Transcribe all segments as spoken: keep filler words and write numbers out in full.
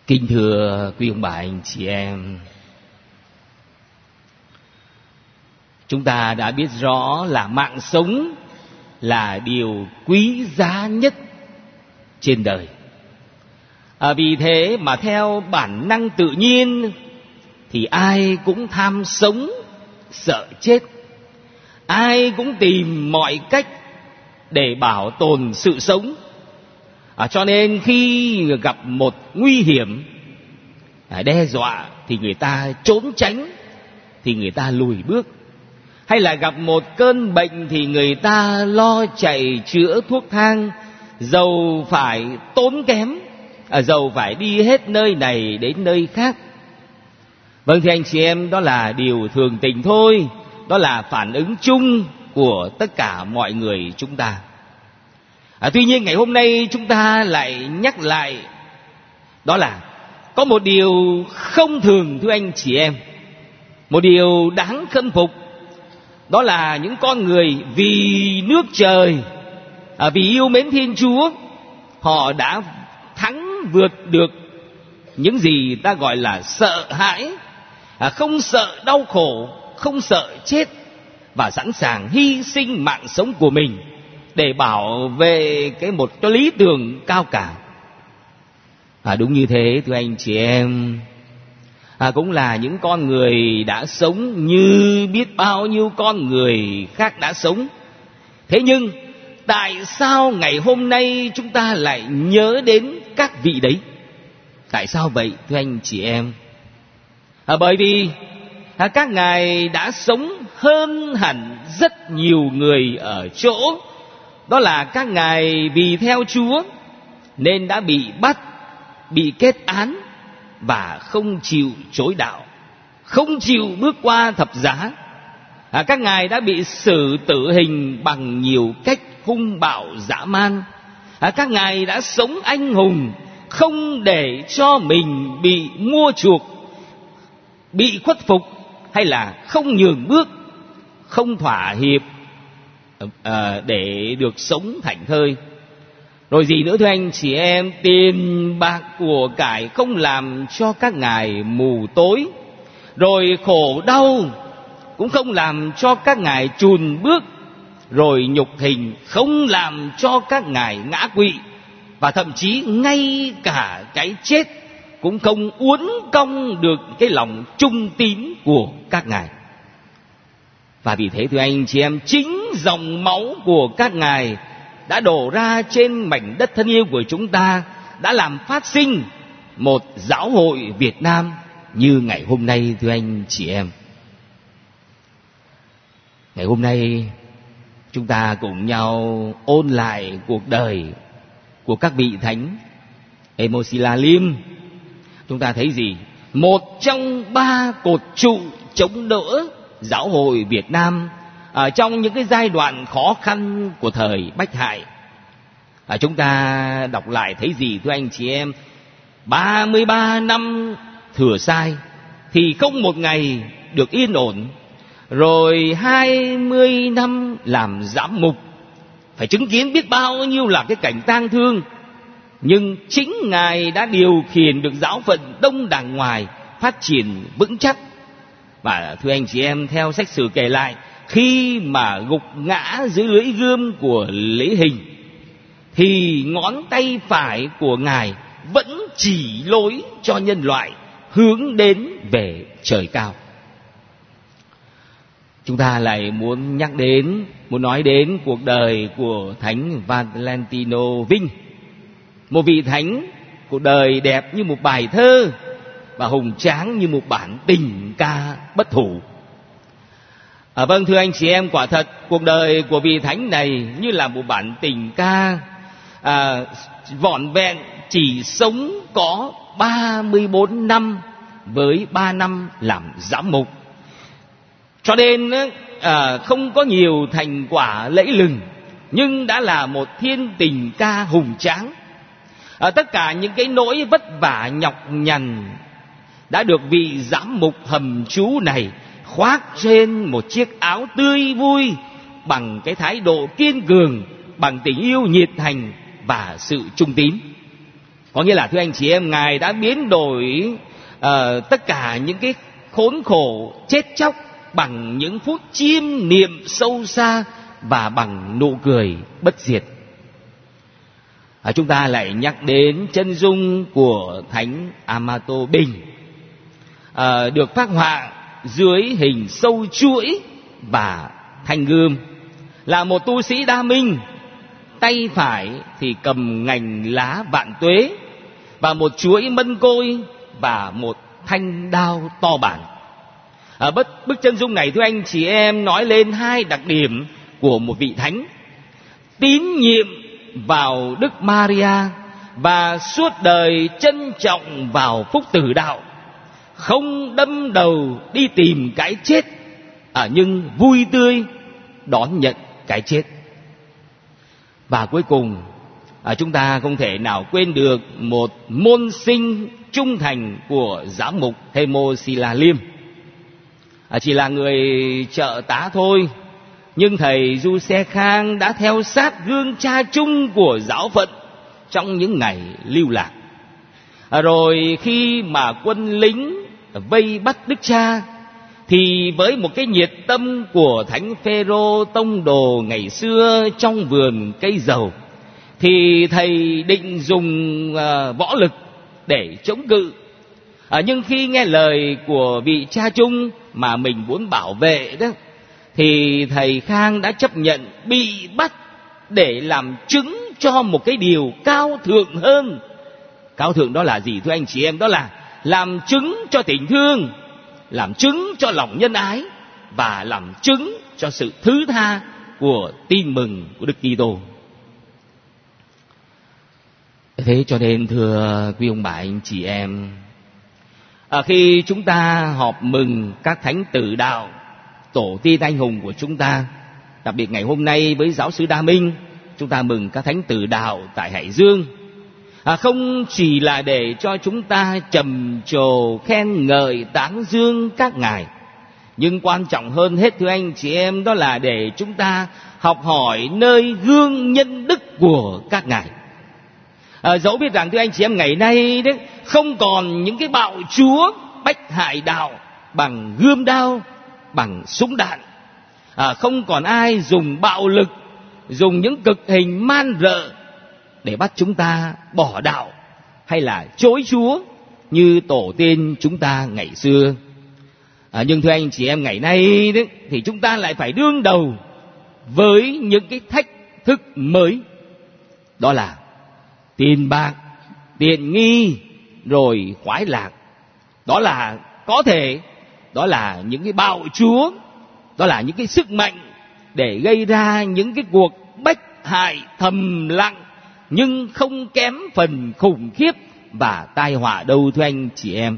Kính thưa quý ông bà anh chị em, chúng ta đã biết rõ là mạng sống là điều quý giá nhất trên đời. À, vì thế mà theo bản năng tự nhiên thì ai cũng tham sống, sợ chết. Ai cũng tìm mọi cách để bảo tồn sự sống. À, cho nên khi gặp một nguy hiểm à, đe dọa thì người ta trốn tránh, thì người ta lùi bước. Hay là gặp một cơn bệnh thì người ta lo chạy chữa thuốc thang, dầu phải tốn kém, à, dầu phải đi hết nơi này đến nơi khác. Vâng thưa anh chị em, đó là điều thường tình thôi. Đó là phản ứng chung của tất cả mọi người chúng ta. À, tuy nhiên ngày hôm nay chúng ta lại nhắc lại, đó là có một điều không thường thưa anh chị em, một điều đáng khâm phục. Đó là những con người vì nước trời, à, vì yêu mến Thiên Chúa, họ đã thắng vượt được những gì ta gọi là sợ hãi, à, không sợ đau khổ, không sợ chết, và sẵn sàng hy sinh mạng sống của mình để bảo vệ cái một cái lý tưởng cao cả. À, đúng như thế thưa anh chị em. À, cũng là những con người đã sống như biết bao nhiêu con người khác đã sống. Thế nhưng tại sao ngày hôm nay chúng ta lại nhớ đến các vị đấy? Tại sao vậy thưa anh chị em? À, bởi vì à, các ngài đã sống hơn hẳn rất nhiều người ở chỗ, đó là các ngài vì theo Chúa nên đã bị bắt, bị kết án và không chịu chối đạo, không chịu bước qua thập giá. À, các ngài đã bị xử tử hình bằng nhiều cách hung bạo dã man. À, các ngài đã sống anh hùng, không để cho mình bị mua chuộc, bị khuất phục, hay là không nhường bước, không thỏa hiệp à, để được sống thảnh thơi. Rồi gì nữa thưa anh chị em? Tiền bạc của cải không làm cho các ngài mù tối, rồi khổ đau cũng không làm cho các ngài chùn bước, rồi nhục hình không làm cho các ngài ngã quỵ, và thậm chí ngay cả cái chết cũng không uốn cong được cái lòng trung tín của các ngài. Và vì thế thưa anh chị em, chính dòng máu của các ngài đã đổ ra trên mảnh đất thân yêu của chúng ta, đã làm phát sinh một giáo hội Việt Nam như ngày hôm nay thưa anh chị em. Ngày hôm nay chúng ta cùng nhau ôn lại cuộc đời của các vị thánh Ê-mô-xi-la-lim. Chúng ta thấy gì? Một trong ba cột trụ chống đỡ giáo hội Việt Nam ở trong những cái giai đoạn khó khăn của thời Bách Hại. À, chúng ta đọc lại thấy gì thưa anh chị em? ba mươi ba năm thừa sai thì không một ngày được yên ổn. Rồi hai mươi năm làm giám mục, phải chứng kiến biết bao nhiêu là cái cảnh tang thương. Nhưng chính Ngài đã điều khiển được giáo phận Đông Đàng Ngoài phát triển vững chắc. Và thưa anh chị em, theo sách sử kể lại, khi mà gục ngã dưới lưỡi gươm của Lễ Hình thì ngón tay phải của Ngài vẫn chỉ lối cho nhân loại hướng đến về trời cao. Chúng ta lại muốn nhắc đến, muốn nói đến cuộc đời của Thánh Valentino Vinh, một vị thánh cuộc đời đẹp như một bài thơ và hùng tráng như một bản tình ca bất hủ. À, vâng thưa anh chị em, quả thật cuộc đời của vị thánh này như là một bản tình ca à, vỏn vẹn chỉ sống có ba mươi bốn năm với ba năm làm giám mục. Cho nên à, không có nhiều thành quả lẫy lừng, nhưng đã là một thiên tình ca hùng tráng. À, tất cả những cái nỗi vất vả nhọc nhằn đã được vị giám mục hầm trú này khoác trên một chiếc áo tươi vui, bằng cái thái độ kiên cường, bằng tình yêu nhiệt thành và sự trung tín. Có nghĩa là thưa anh chị em, Ngài đã biến đổi uh, tất cả những cái khốn khổ, chết chóc bằng những phút chiêm niệm sâu xa và bằng nụ cười bất diệt. À, chúng ta lại nhắc đến chân dung của Thánh Amato Bình, à, được phác họa dưới hình sâu chuỗi và thanh gươm, là một tu sĩ đa minh. Tay phải thì cầm ngành lá vạn tuế và một chuỗi mân côi và một thanh đao to bản. À, bức, bức chân dung này thưa anh chị em nói lên hai đặc điểm của một vị thánh: tín nhiệm vào Đức Maria và suốt đời trân trọng vào phúc tử đạo, không đâm đầu đi tìm cái chết, à, nhưng vui tươi đón nhận cái chết. Và cuối cùng, à, chúng ta không thể nào quên được một môn sinh trung thành của giám mục Themosila-Liêm. À, chỉ là người trợ tá thôi, nhưng thầy Du Xe Khang đã theo sát gương cha chung của giáo phận trong những ngày lưu lạc. À, rồi khi mà quân lính vây bắt Đức Cha, thì với một cái nhiệt tâm của Thánh Phêrô tông đồ ngày xưa trong vườn cây dầu, thì thầy định dùng uh, võ lực để chống cự. À, nhưng khi nghe lời của vị cha chung mà mình muốn bảo vệ đó, thì thầy Khang đã chấp nhận bị bắt để làm chứng cho một cái điều cao thượng hơn. Cao thượng đó là gì thưa anh chị em? Đó là làm chứng cho tình thương, làm chứng cho lòng nhân ái và làm chứng cho sự thứ tha của tin mừng của Đức Kitô. Thế cho nên thưa quý ông bà anh chị em, à, khi chúng ta họp mừng các thánh tử đạo, tổ tiên anh hùng của chúng ta, đặc biệt ngày hôm nay với giáo xứ Đa Minh, chúng ta mừng các thánh tử đạo tại Hải Dương, à, không chỉ là để cho chúng ta trầm trồ khen ngợi tán dương các ngài, nhưng quan trọng hơn hết thưa anh chị em, đó là để chúng ta học hỏi nơi gương nhân đức của các ngài. À, dẫu biết rằng thưa anh chị em, ngày nay đấy không còn những cái bạo chúa bách hại đạo bằng gươm đao, bằng súng đạn, à, không còn ai dùng bạo lực, dùng những cực hình man rợ để bắt chúng ta bỏ đạo hay là chối Chúa như tổ tiên chúng ta ngày xưa. À, nhưng thưa anh chị em, ngày nay đấy, thì chúng ta lại phải đương đầu với những cái thách thức mới, đó là tiền bạc, tiện nghi, rồi khoái lạc. Đó là có thể, đó là những cái bạo chúa, đó là những cái sức mạnh để gây ra những cái cuộc bách hại thầm lặng, nhưng không kém phần khủng khiếp và tai họa đâu thưa anh chị em.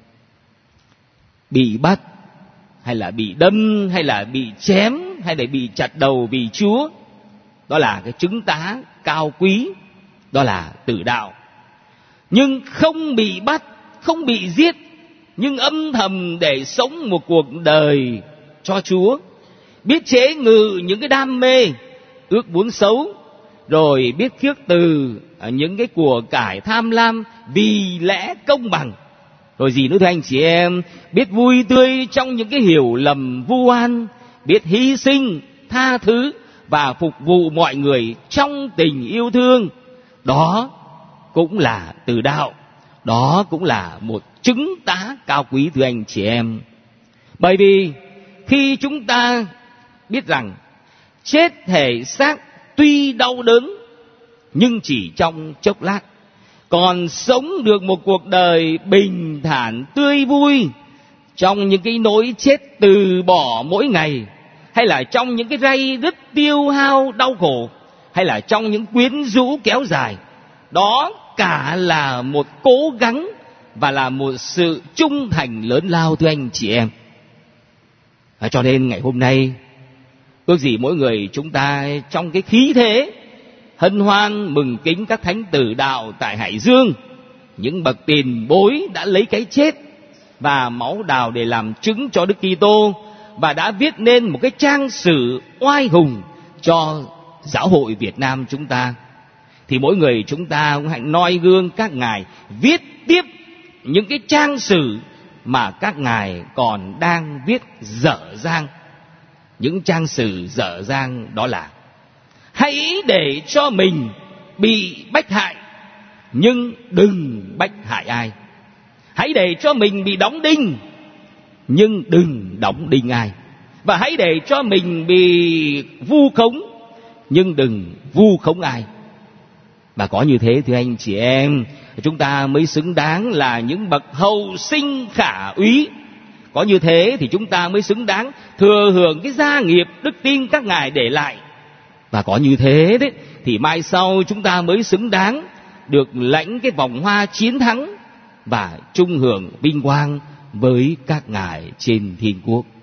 Bị bắt, hay là bị đâm, hay là bị chém, hay là bị chặt đầu vì Chúa, đó là cái chứng tá cao quý, đó là tử đạo. Nhưng không bị bắt, không bị giết, nhưng âm thầm để sống một cuộc đời cho Chúa, biết chế ngự những cái đam mê, ước muốn xấu, rồi biết khiết từ những cái của cải tham lam vì lẽ công bằng. Rồi gì nữa thưa anh chị em? Biết vui tươi trong những cái hiểu lầm vu oan, biết hy sinh, tha thứ và phục vụ mọi người trong tình yêu thương. Đó cũng là từ đạo, đó cũng là một chứng tá cao quý thưa anh chị em. Bởi vì khi chúng ta biết rằng chết thể xác tuy đau đớn nhưng chỉ trong chốc lát, còn sống được một cuộc đời bình thản tươi vui trong những cái nỗi chết từ bỏ mỗi ngày, hay là trong những cái ray đứt tiêu hao đau khổ, hay là trong những quyến rũ kéo dài, đó cả là một cố gắng và là một sự trung thành lớn lao thưa anh chị em. À, cho nên ngày hôm nay, ước gì mỗi người chúng ta trong cái khí thế hân hoan mừng kính các thánh tử đạo tại Hải Dương, những bậc tiền bối đã lấy cái chết và máu đào để làm chứng cho Đức Kitô, và đã viết nên một cái trang sử oai hùng cho giáo hội Việt Nam chúng ta. thì mỗi người chúng ta cũng hãy noi gương các ngài, viết tiếp những cái trang sử mà các ngài còn đang viết dở dang. Những trang sử dở dang đó là: hãy để cho mình bị bách hại, nhưng đừng bách hại ai. Hãy để cho mình bị đóng đinh, nhưng đừng đóng đinh ai. Và hãy để cho mình bị vu khống, nhưng đừng vu khống ai. Và có như thế thưa anh chị em, chúng ta mới xứng đáng là những bậc hậu sinh khả úy. Có như thế thì chúng ta mới xứng đáng thừa hưởng cái gia nghiệp đức tin các ngài để lại. Và có như thế đấy thì mai sau chúng ta mới xứng đáng được lãnh cái vòng hoa chiến thắng và chung hưởng vinh quang với các ngài trên thiên quốc.